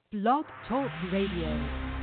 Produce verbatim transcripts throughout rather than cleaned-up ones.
Blog Talk Radio.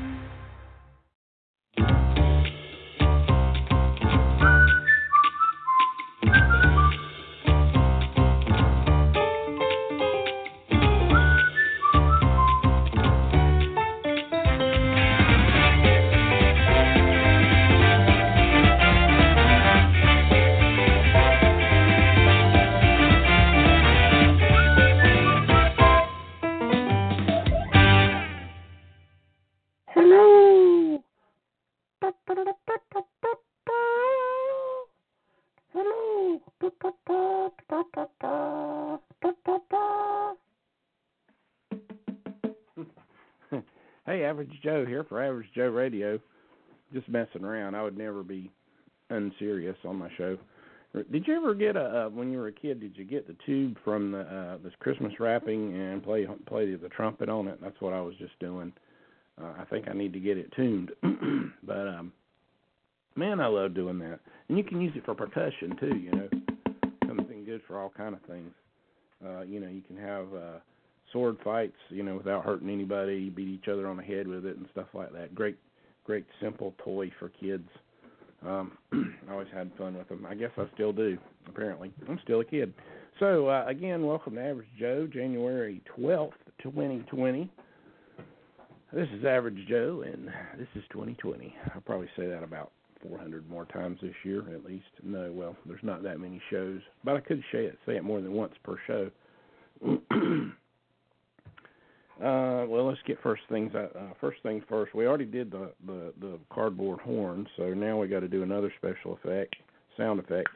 Hey, Average Joe here for Average Joe Radio. Just messing around. I would never be unserious on my show. Did you ever get a uh, when you were a kid? Did you get the tube from the uh, this Christmas wrapping and play play the trumpet on it? That's what I was just doing. Uh, I think I need to get it tuned. But um, man, I love doing that. And you can use it for percussion too. You know, something good for all kind of things. Uh, you know, you can have uh, sword fights, you know, without hurting anybody, beat each other on the head with it and stuff like that. Great, great simple toy for kids. Um, I always had fun with them. I guess I still do, apparently. I'm still a kid. So, uh, again, welcome to Average Joe, January twelfth, twenty twenty. This is Average Joe, and this is twenty twenty. I'll probably say that about four hundred more times this year, at least. No, well, there's not that many shows, but I could say it, say it more than once per show. Uh, well, let's get first things. Uh, first things first. We already did the, the, the cardboard horn, so now we got to do another special effect, sound effect.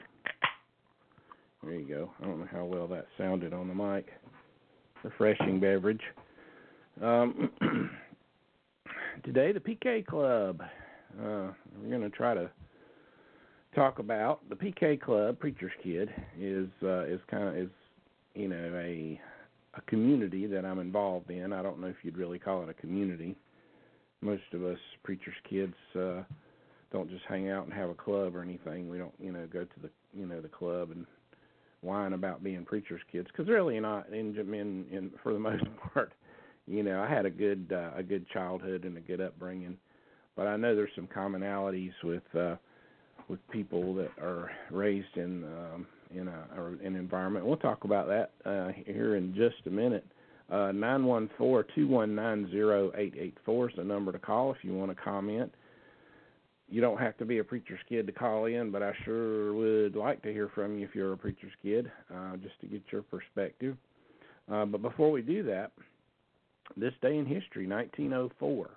There you go. I don't know how well that sounded on the mic. Refreshing beverage. Um, today, the P K Club. Uh, we're going to try to talk about the P K Club. Preacher's Kid is uh, is kind of is you know a a community that I'm involved in. I don't know if you'd really call it a community. Most of us preacher's kids uh, don't just hang out and have a club or anything. We don't, you know, go to the, you know, the club and whine about being preacher's kids, because really not. In, in, in for the most part, you know, I had a good uh, a good childhood and a good upbringing, but I know there's some commonalities with uh, with people that are raised in um, in a, or an environment. We'll talk about that uh, here in just a minute. Uh, nine one four, two one nine, zero eight eight four is the number to call if you want to comment. You don't have to be a preacher's kid to call in, but I sure would like to hear from you if you're a preacher's kid, uh, just to get your perspective. Uh, but before we do that, this day in history, nineteen oh four,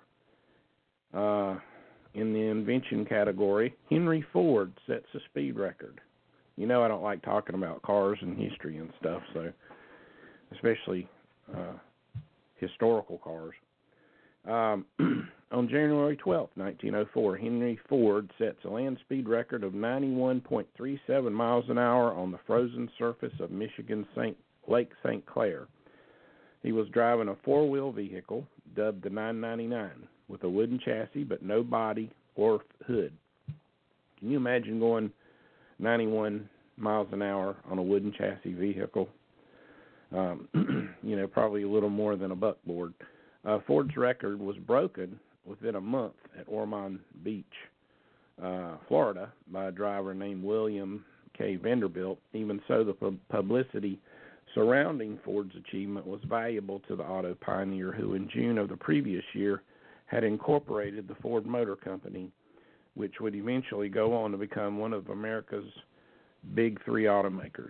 uh, in the invention category, Henry Ford sets a speed record. You know I don't like talking about cars and history and stuff, so especially uh, historical cars. Um, on January twelfth, nineteen oh four, Henry Ford sets a land speed record of ninety-one point three seven miles an hour on the frozen surface of Michigan's Saint Lake Saint Clair. He was driving a four-wheel vehicle dubbed the nine ninety-nine with a wooden chassis but no body or hood. Can you imagine going ninety-one miles an hour on a wooden chassis vehicle? Um, you know, probably a little more than a buckboard. Uh, Ford's record was broken within a month at Ormond Beach, uh, Florida, by a driver named William K. Vanderbilt. Even so, the pu- publicity surrounding Ford's achievement was valuable to the auto pioneer, who in June of the previous year had incorporated the Ford Motor Company, which would eventually go on to become one of America's big three automakers.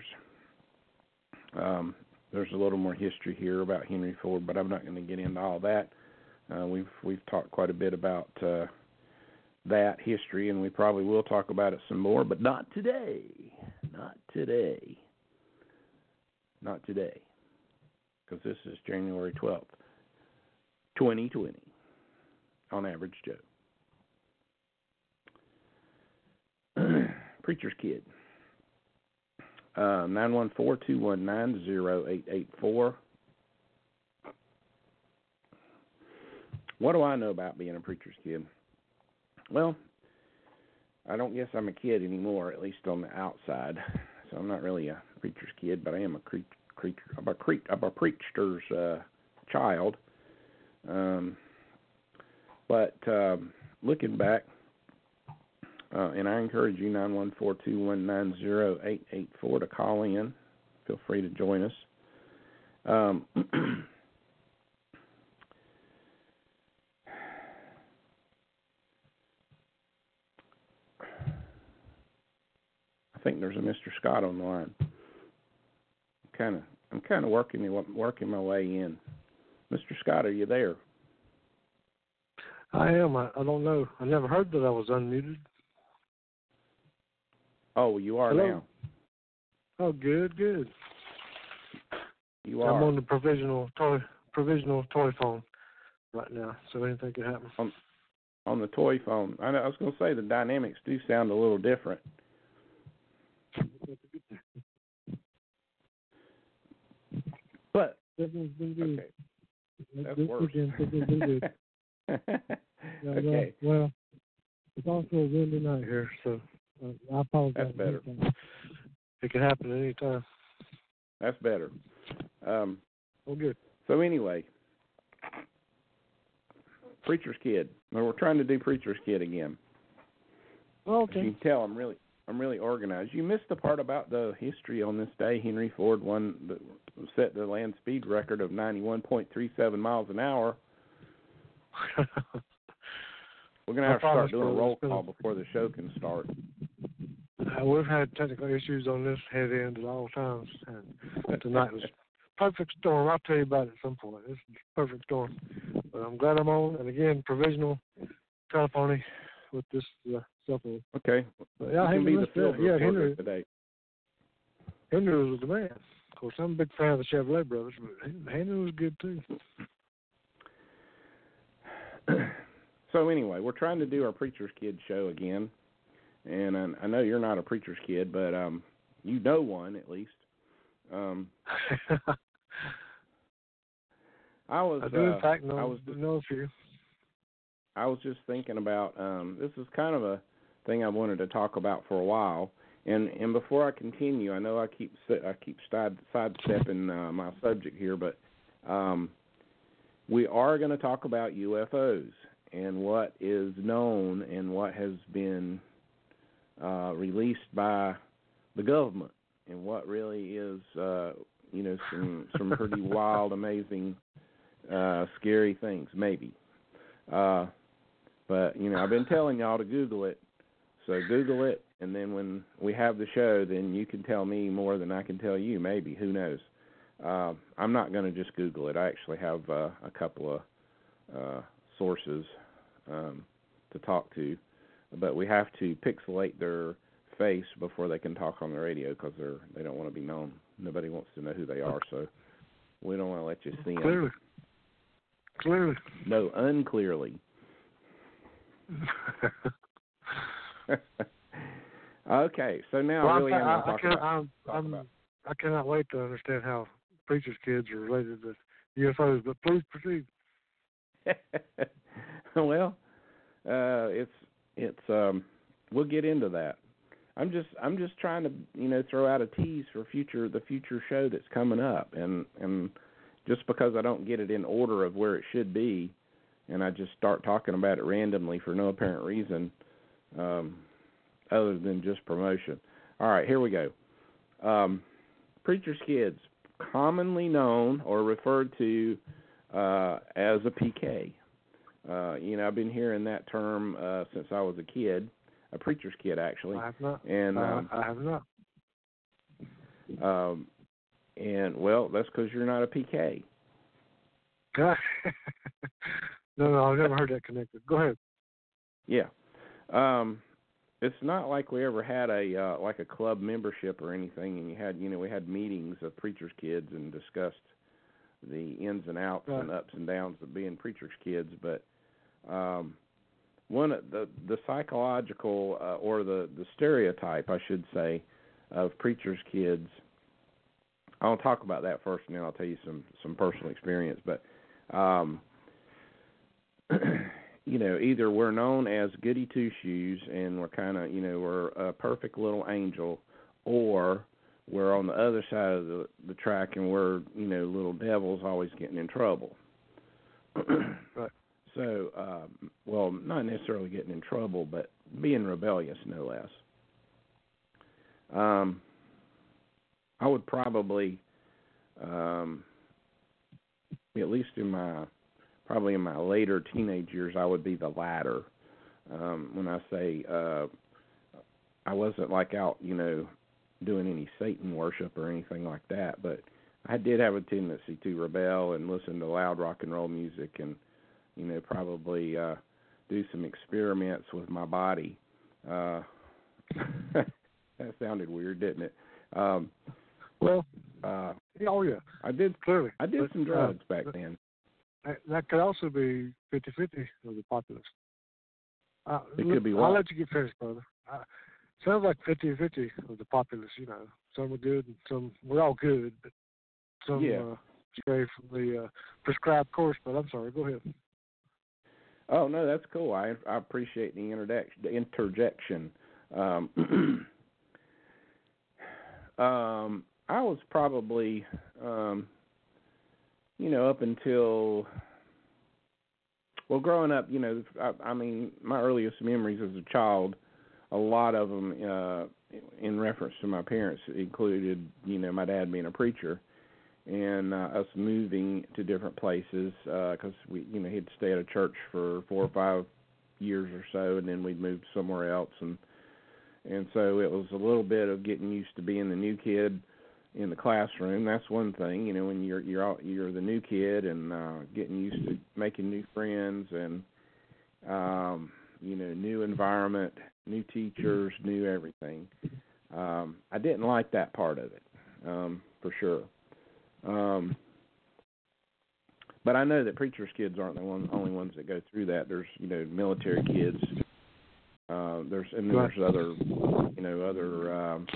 Um, there's a little more history here about Henry Ford, but I'm not going to get into all that. Uh, we've we've talked quite a bit about uh, that history, and we probably will talk about it some more, but not today. Not today. Not today, because this is January twelfth, twenty twenty, on Average Joe. Preacher's Kid. Uh, nine one four, two one nine, zero eight eight four. What do I know about being a preacher's kid? Well, I don't guess I'm a kid anymore, at least on the outside. So I'm not really a preacher's kid, but I am a creature. I'm a, cre- I'm a preacher's uh, child. Um, but um, looking back, uh, and I encourage you, nine one four, two one nine, zero eight eight four, to call in. Feel free to join us. Um, I think there's a Mister Scott on the line. Kind of, I'm kind of working working my way in. Mister Scott, are you there? I am. I, I don't know. I never heard that I was unmuted. Oh, you are Hello? now. Oh, good, good. You are. I'm on the provisional toy provisional toy phone right now, so anything could happen. On, on the toy phone. I, know, I was going to say the dynamics do sound a little different. But okay, that's worse. Okay. Well, it's also a windy night here, so uh, I apologize. That's better. It can happen at any time. That's better. Um, oh, good. So anyway, Preacher's Kid. Well, we're trying to do Preacher's Kid again. Oh, okay. As you can tell, I'm really, I'm really organized. You missed the part about the history on this day. Henry Ford won, the, set the land speed record of ninety-one point three seven miles an hour. We're going to have to start doing a roll call before the show can start. Uh, we've had technical issues on this head end at all times, and tonight was a perfect storm. I'll tell you about it at some point. It's a perfect storm. But I'm glad I'm on, and again, provisional telephony with this uh, cell phone. Okay. But, yeah, you can be the field yeah, reporter Henry, today. Henry was the man. Of course, I'm a big fan of the Chevrolet brothers, but Henry was good, too. So anyway, we're trying to do our Preacher's Kid show again, and I, I know you're not a Preacher's Kid, but um, you know one at least. Um, I was. I do, uh, in fact, know, I was just, know a few. I was just thinking about. Um, this is kind of a thing I wanted to talk about for a while, and and before I continue, I know I keep I keep side sidestepping uh, my subject here, but um, we are going to talk about U F Os and what is known and what has been uh, released by the government, and what really is, uh, you know, some some pretty wild, amazing, uh, scary things, maybe. Uh, but you know, I've been telling y'all to Google it, so Google it, and then when we have the show, then you can tell me more than I can tell you. Maybe, who knows? Uh, I'm not going to just Google it. I actually have uh, a couple of uh, sources um, to talk to, but we have to pixelate their face before they can talk on the radio because they're they don't want to be known. Nobody wants to know who they are, so we don't want to let you see them. Clearly. Clearly. No, unclearly. Okay, so now well, I really I, am I, talking I, about, I'm, talk I'm, about. I cannot wait to understand how Preacher's Kids are related to U F Os, but please proceed. Well, uh, it's it's um, we'll get into that. I'm just I'm just trying to you know throw out a tease for future the future show that's coming up, and and just because I don't get it in order of where it should be, and I just start talking about it randomly for no apparent reason, um, other than just promotion. All right, here we go. Um, Preacher's Kids, commonly known or referred to uh, as a P K. Uh, you know, I've been hearing that term uh, since I was a kid, a preacher's kid, actually. I have not. And uh, um, I have not. Um, and well, that's because you're not a P K. no, no, I've never heard that connected. Go ahead. Yeah. Um, it's not like we ever had a uh, like a club membership or anything, and you had you know we had meetings of preacher's kids and discussed the ins and outs right. and ups and downs of being preacher's kids, but um, one of the the psychological uh, or the, the stereotype, I should say, of preacher's kids. I'll talk about that first, and then I'll tell you some, some personal experience. But um, you know, either we're known as goody two shoes, and we're kind of you know we're a perfect little angel, or we're on the other side of the, the track, and we're you know little devils always getting in trouble. Right. So, um, well, not necessarily getting in trouble, but being rebellious, no less. Um, I would probably, um, at least in my, probably in my later teenage years, I would be the latter. Um, when I say uh, I wasn't like out, you know, doing any Satan worship or anything like that, but I did have a tendency to rebel and listen to loud rock and roll music and, you know, probably uh, do some experiments with my body. Uh, that sounded weird, didn't it? Um, well, uh, oh yeah, I did. Clearly. I did But, some drugs uh, back then. That, that could also be fifty-fifty of the populace. Uh, It look, could be I'll what? let you get finished, brother. Uh, sounds like fifty-fifty of the populace, you know. Some are good and some, we're all good, but some Yeah. uh, stray from the uh, prescribed course. But I'm sorry, go ahead. Oh no, that's cool. I I appreciate the interjection. The interjection. Um, um, I was probably, um, you know, up until, well, growing up, you know, I, I mean, my earliest memories as a child, a lot of them, uh, in reference to my parents, included, you know, my dad being a preacher, and uh, us moving to different places because uh, we, you know, he'd stay at a church for four or five years or so, and then we'd move somewhere else, and and so it was a little bit of getting used to being the new kid in the classroom. That's one thing, you know, when you're you're out, you're the new kid and uh, getting used to making new friends and um, you know, new environment, new teachers, new everything. Um, I didn't like that part of it, um, for sure. Um, but I know that preachers' kids aren't the one, only ones that go through that. There's, you know, military kids. Uh, there's and then there's other, you know, other um,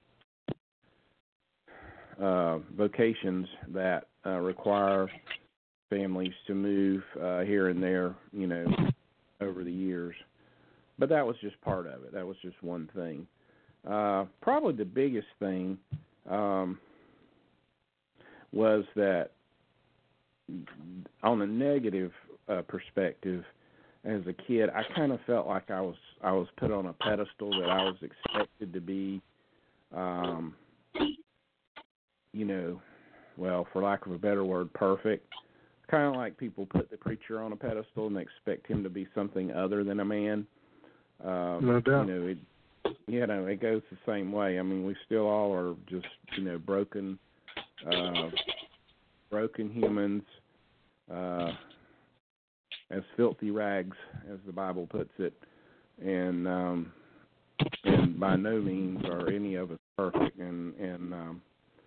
uh, vocations that uh, require families to move uh, here and there, you know, over the years. But that was just part of it. That was just one thing. Uh, probably the biggest thing um, was that on a negative uh, perspective, as a kid, I kind of felt like I was I was put on a pedestal, that I was expected to be, um, you know, well, for lack of a better word, perfect. Kind of like people put the preacher on a pedestal and expect him to be something other than a man. Um, No doubt. You know, it, you know, it goes the same way. I mean, we still all are just, you know, broken, uh, broken humans, uh, as filthy rags, as the Bible puts it, and um, and by no means are any of us perfect. And and um,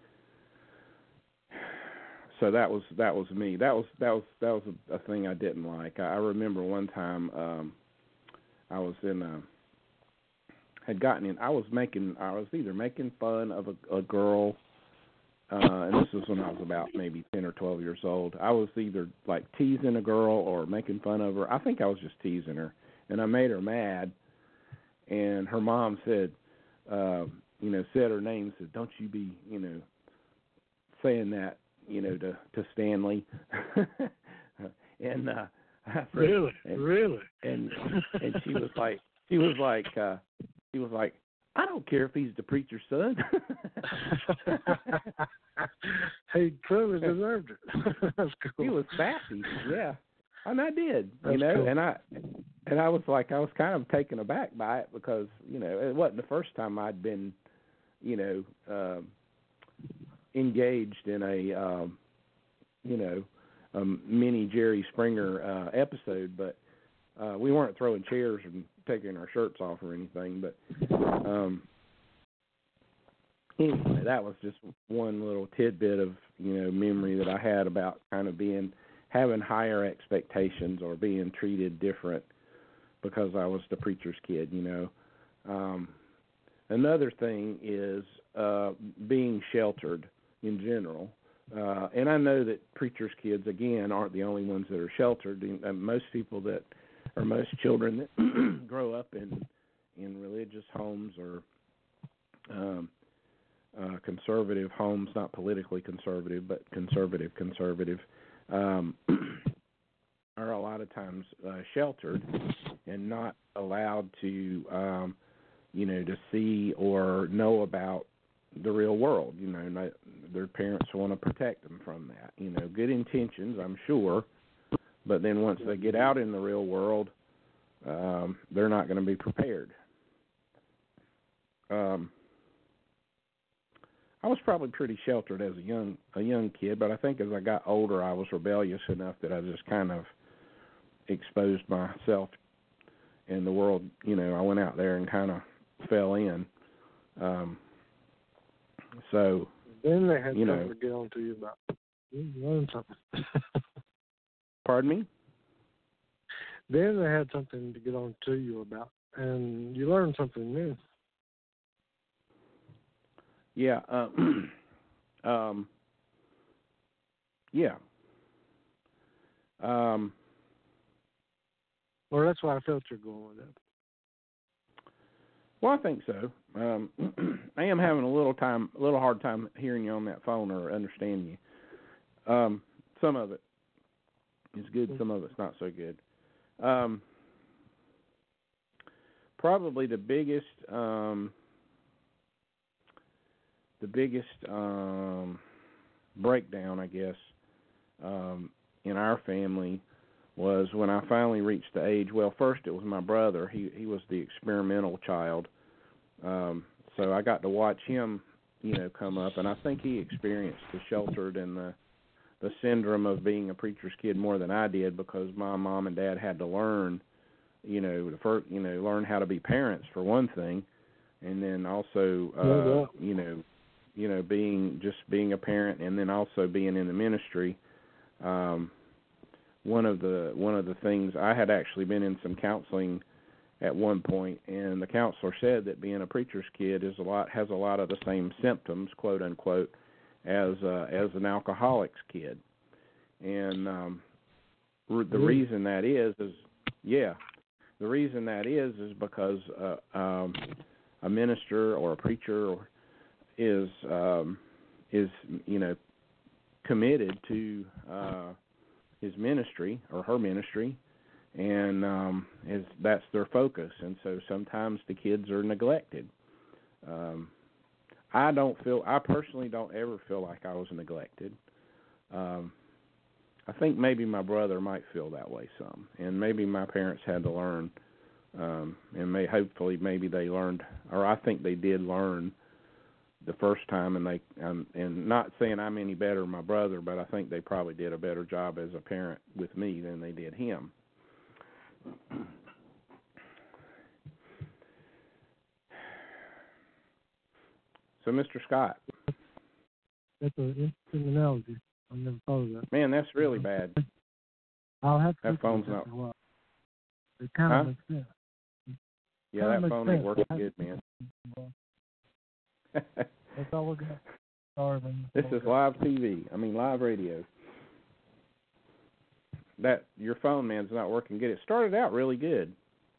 so that was that was me. That was that was that was a, a thing I didn't like. I, I remember one time um, I was in a had gotten in. I was making. I was either making fun of a, a girl, uh, and this was when I was about maybe ten or twelve years old. I was either like teasing a girl or making fun of her. I think I was just teasing her, and I made her mad. And her mom said, uh, you know, said her name. Said, "Don't you be, you know, saying that, you know, to to Stanley." and uh, Really, and, really. And and she was like, she was like. Uh, He was like, "I don't care if he's the preacher's son." He clearly deserved it. That's cool. He was sassy, yeah, and I did, That's you know, cool. and I and I was like, I was kind of taken aback by it because, you know, it wasn't the first time I'd been, you know, um, engaged in a, um, you know, a mini Jerry Springer uh, episode, but. Uh, we weren't throwing chairs and taking our shirts off or anything, but um, anyway, that was just one little tidbit of, you know, memory that I had about kind of being, having higher expectations or being treated different because I was the preacher's kid, you know. Um, another thing is uh, being sheltered in general. Uh, and I know that preacher's kids, again, aren't the only ones that are sheltered. And most people that or most children that grow up in in religious homes or um, uh, conservative homes, not politically conservative, but conservative conservative, um, times uh, sheltered and not allowed to, um, you know, to see or know about the real world. You know, not, their parents want to protect them from that. You know, good intentions, I'm sure, but then once they get out in the real world, um, they're not going to be prepared. Um, I was probably pretty sheltered as a young a young kid, but I think as I got older, I was rebellious enough that I just kind of exposed myself in the world. You know, I went out there and kind of fell in. Um, so, then they had you something know, to get on to you about. You learned something. Pardon me? Then they had something to get on to you about, and you learned something new. Yeah. Uh, um, yeah. Um, Well, that's why I felt you're going with that. well, I think so. Um, I am having a little time, a little hard time hearing you on that phone or understanding you. Um, some of it is good, some of it's not so good. Um, probably the biggest, um, the biggest um, breakdown, I guess, um, in our family was when I finally reached the age. Well, first it was my brother. He he was the experimental child, um, so I got to watch him, you know, come up, and I think he experienced the sheltered and the the syndrome of being a preacher's kid more than I did, because my mom and dad had to learn, you know, the first, you know, learn how to be parents for one thing, and then also, uh, Yeah, yeah. you know, you know, being just being a parent, and then also being in the ministry. Um, one of the one of the things, I had actually been in some counseling at one point, and the counselor said that being a preacher's kid is a lot has a lot of the same symptoms, quote unquote, as uh, as an alcoholic's kid. And um, r- the Really? reason that is is yeah, the reason that is is because uh, um, a minister or a preacher or is um, is you know committed to uh, his ministry or her ministry, and um, is that's their focus. And so sometimes the kids are neglected. Um, I don't feel I personally don't ever feel like I was neglected. Um, I think maybe my brother might feel that way some, and maybe my parents had to learn, um, and may hopefully maybe they learned, or I think they did learn the first time, and they um, and not saying I'm any better than my brother, but I think they probably did a better job as a parent with me than they did him. So, Mister Scott. That's an interesting analogy. I never thought of that. Man, that's really bad. I'll have to. That phone's not. Well, it kind Huh? of makes sense. Yeah, Kinda that makes phone sense. ain't working good, man. That's all we got. Sorry, man. This is live T V. I mean, live radio. That your phone, man's not working good. It started out really good.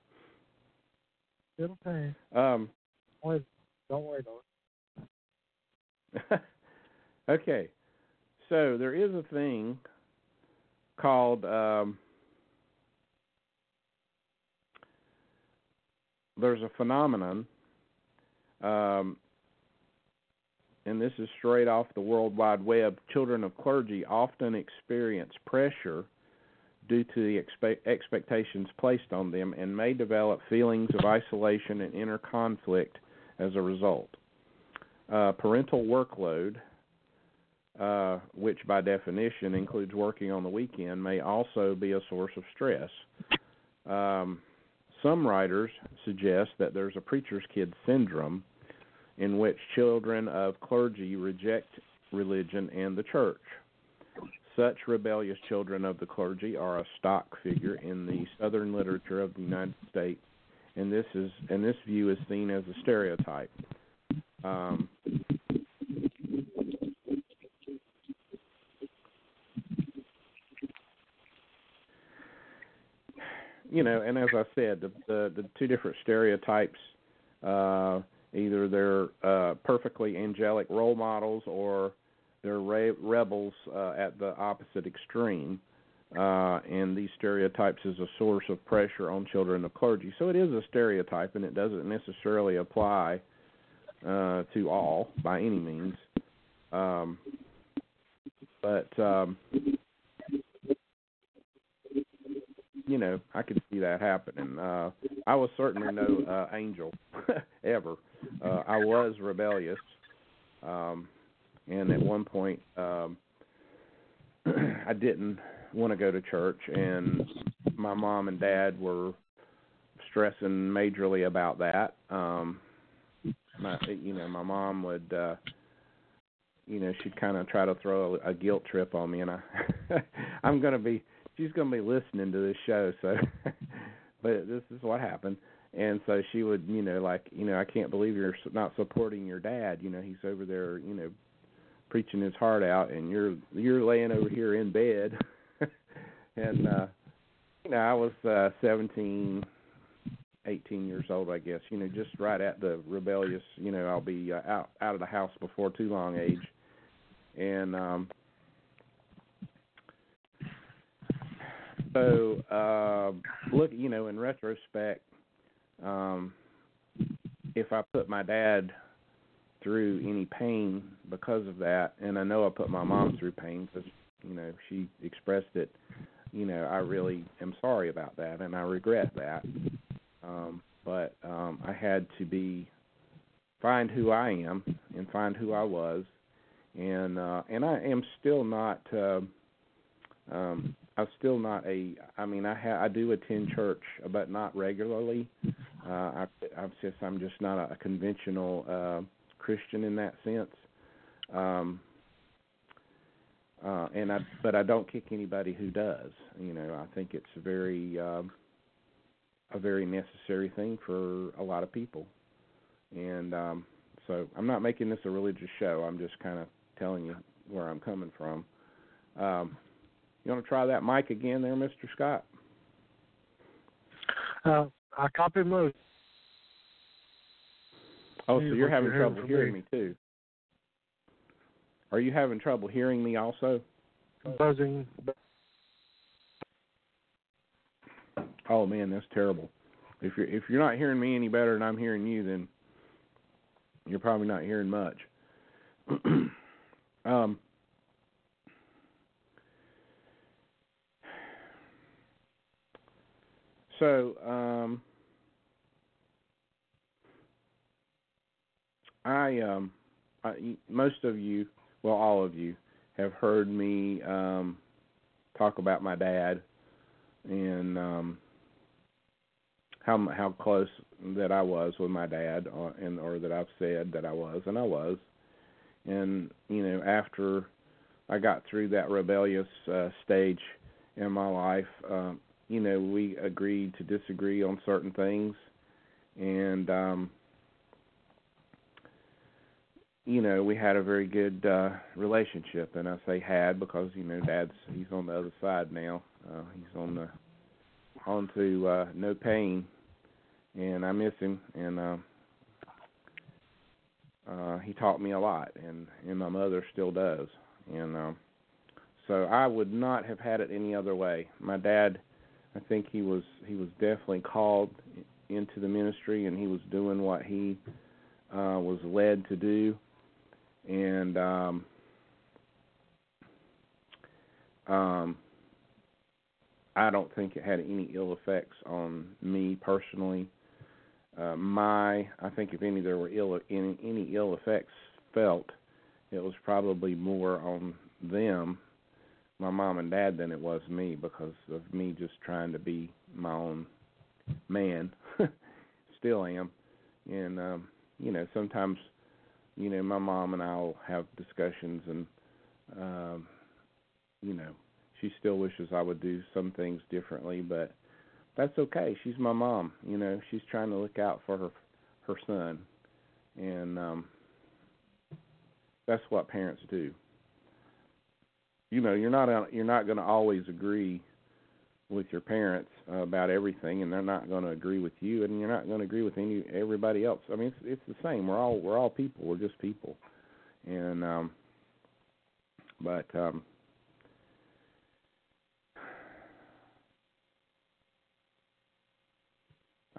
It'll change. Um. Wait, don't worry about it. Okay, so there is a thing called um, there's a phenomenon, um, and this is straight off the World Wide Web. Children of clergy often experience pressure due to the expe- expectations placed on them, and may develop feelings of isolation and inner conflict as a result. Uh, parental workload, uh, which by definition includes working on the weekend, may also be a source of stress. Um, some writers suggest that there's a preacher's kid syndrome, in which children of clergy reject religion and the church. Such rebellious children of the clergy are a stock figure in the Southern literature of the United States, and this is and this view is seen as a stereotype. Um, you know, and as I said, the the, the two different stereotypes, uh, either they're uh, perfectly angelic role models or they're re- rebels uh, at the opposite extreme. uh, and these stereotypes is a source of pressure on children of clergy. So it is a stereotype, and it doesn't necessarily apply uh, to all by any means. Um, but, um, you know, I could see that happening. Uh, I was certainly no uh, angel ever. Uh, I was rebellious, um, and at one point um, I didn't want to go to church, and my mom and dad were stressing majorly about that. Um, my, you know, my mom would, uh, you know, she'd kind of try to throw a, a guilt trip on me, and I, I'm going to be, she's going to be listening to this show, so, but this is what happened. And so she would, you know, like, you know, I can't believe you're not supporting your dad. You know, he's over there, you know, preaching his heart out, and you're you're laying over here in bed. And, uh, you know, I was uh, seventeen, eighteen years old, I guess, you know, just right at the rebellious, you know, I'll be uh, out, out of the house before too long age. And um, so, uh, look, you know, in retrospect, um, if I put my dad through any pain because of that, and I know I put my mom through pain because, you know, she expressed it, you know, I really am sorry about that, and I regret that. Um, but um, I had to be, find who I am and find who I was, and uh, and I am still not, uh, um, I'm still not a, I mean, I ha- I do attend church, but not regularly. Uh, I, I'm just, I'm just not a, a conventional uh, Christian in that sense. Um, uh, and I, but I don't kick anybody who does. You know, I think it's a very, um, a very necessary thing for a lot of people. And um, so I'm not making this a religious show. I'm just kind of telling you where I'm coming from. Um, you want to try that mic again there, Mister Scott? Uh, I copy most. Oh, so you're having you're trouble hearing me. me too. Are you having trouble hearing me also? Buzzing. Oh man, that's terrible. If you're if you're not hearing me any better than I'm hearing you, then you're probably not hearing much. um, so um, I, um, I most of you, well, all of you, have heard me um, talk about my dad and um, how how close that I was with my dad, or, and or that I've said that I was, and I was. And you know, after I got through that rebellious uh, stage in my life, um, you know, we agreed to disagree on certain things, and um, you know, we had a very good uh, relationship. And I say had because you know, Dad's he's on the other side now. Uh, he's on the on to uh, no pain, and I miss him. And uh, uh, he taught me a lot, and, and my mother still does. And um, so I would not have had it any other way. My dad, I think he was he was definitely called into the ministry, and he was doing what he uh, was led to do. And um, um, I don't think it had any ill effects on me personally. Uh, my, I think if any there were ill any, any ill effects felt, it was probably more on them, my mom and dad, than it was me, because of me just trying to be my own man. Still am. And um, you know, sometimes, you know, my mom and I'll have discussions, and um, you know, she still wishes I would do some things differently, but that's okay. She's my mom. You know, she's trying to look out for her her son, and um, that's what parents do. You know, you're not you're not going to always agree with your parents uh, about everything, and they're not going to agree with you, and you're not going to agree with any everybody else. I mean, it's it's the same. We're all we're all people. We're just people, and um, but um,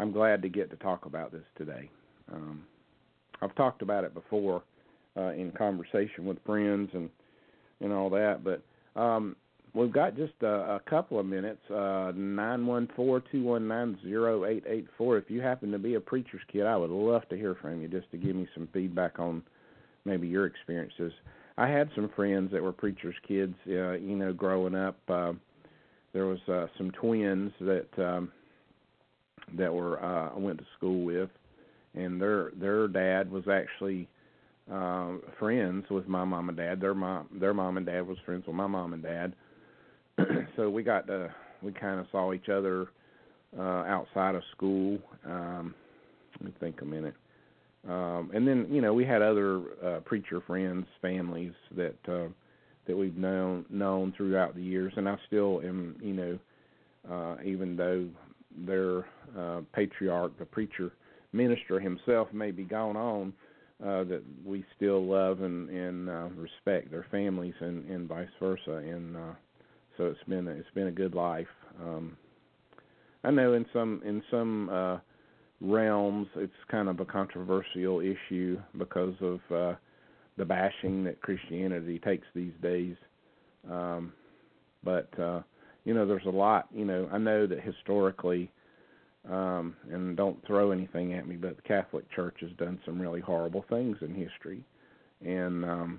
I'm glad to get to talk about this today. Um, I've talked about it before uh, in conversation with friends and and all that, but um, we've got just a, a couple of minutes. Uh, nine one four, two one nine, zero eight eight four. If you happen to be a preacher's kid, I would love to hear from you just to give me some feedback on maybe your experiences. I had some friends that were preacher's kids, uh, you know, growing up. Uh, there was uh, some twins that um, that were uh, I went to school with, and their their dad was actually uh, friends with my mom and dad. Their mom their mom and dad was friends with my mom and dad. So we got to we kind of saw each other uh, outside of school. Um, let me think a minute. Um, and then you know we had other uh, preacher friends, families that uh, that we've known known throughout the years, and I still am you know uh, even though their uh, patriarch, the preacher minister himself, may be gone on, uh, that we still love and, and uh, respect their families, and, and vice versa. And uh, so it's been a, it's been a good life. Um, I know in some in some uh, realms it's kind of a controversial issue because of uh, the bashing that Christianity takes these days. Um, but uh, you know, there's a lot. You know, I know that historically, um, and don't throw anything at me, but the Catholic Church has done some really horrible things in history. And um,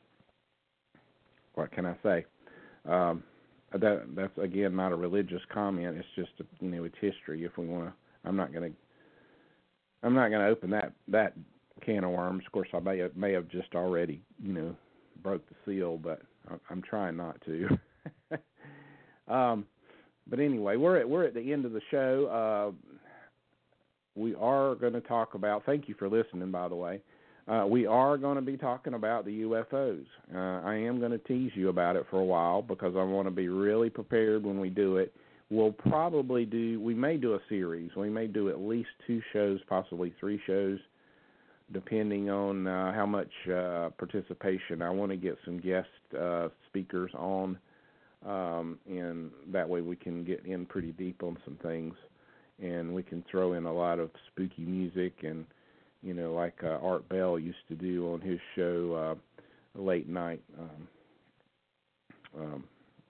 what can I say? Um, that that's again not a religious comment. It's just a, you know, it's history. If we want to, I'm not going to. I'm not going to open that that can of worms. Of course, I may have, may have just already, you know, broke the seal, but I'm trying not to. um, but anyway, we're at we're at the end of the show. Uh, we are going to talk about. Thank you for listening, by the way. Uh, we are going to be talking about the U F Os. Uh, I am going to tease you about it for a while because I want to be really prepared when we do it. We'll probably do. We may do a series. We may do at least two shows, possibly three shows, depending on uh, how much uh, participation. I want to get some guest uh, speakers on, um, and that way we can get in pretty deep on some things, and we can throw in a lot of spooky music, and you know, like uh, Art Bell used to do on his show, uh, late night. Um, um,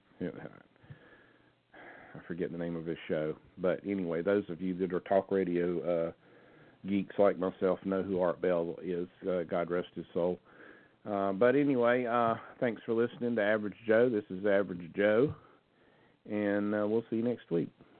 I forget the name of his show, but anyway, those of you that are talk radio uh, geeks like myself know who Art Bell is. Uh, God rest his soul. Uh, but anyway, uh, thanks for listening to Average Joe. This is Average Joe, and uh, we'll see you next week.